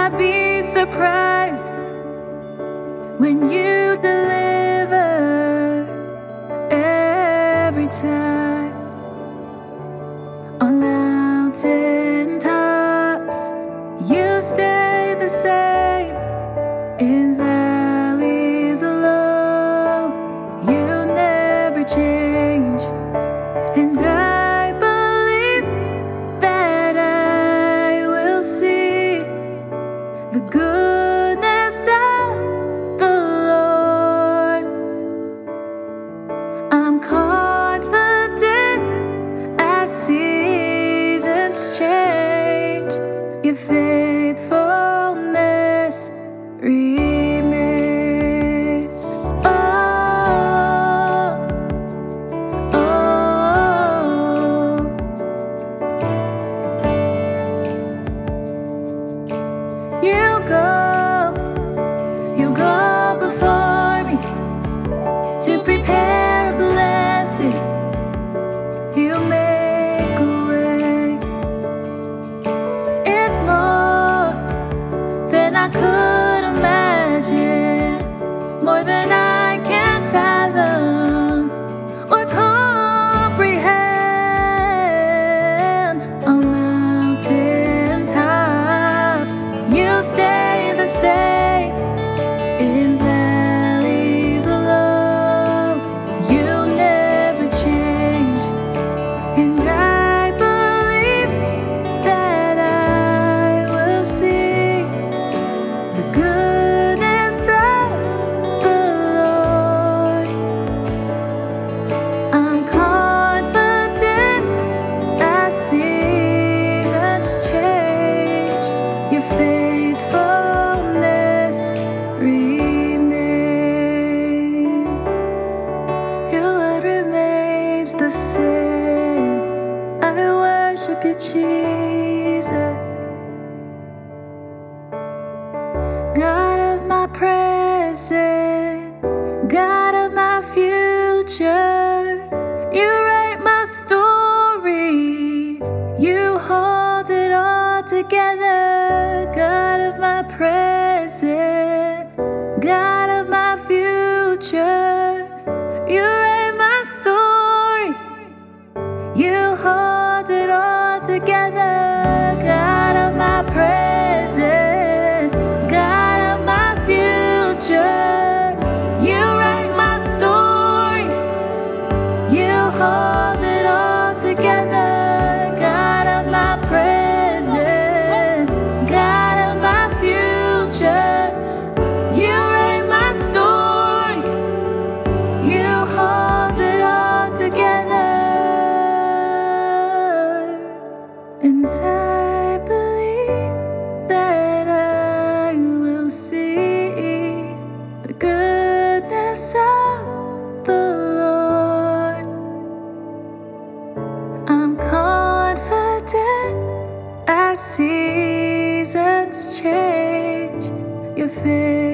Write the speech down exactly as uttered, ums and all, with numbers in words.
not be surprised when you deliver every time. On mountain tops, you stay the same. In valleys alone, you never change. And I believe that I will see the goodness of the Lord. I'm confident as seasons change, your faithfulness remains. Oh, oh, you go, you go before me to prepare a blessing. You make a way. It's more than I could imagine, more than I can fathom or comprehend. On mountain tops, you stay the same. In valleys alone, you never change. And I believe that I will see the goodness of the Lord. I'm confident as seasons change, your faithfulness remains. Your word remains the same. I worship you, Jesus, God of my present, God of my future. You write my story, you hold it all together. God of my present, God of my future. You write my story, you hold it all together. God of my present, God of my future. You write my story, you hold it all together. God of my present, God of my future. You write my story, you hold it all together. And I believe that I will see the goodness of the Lord. I'm confident as seasons change, your faith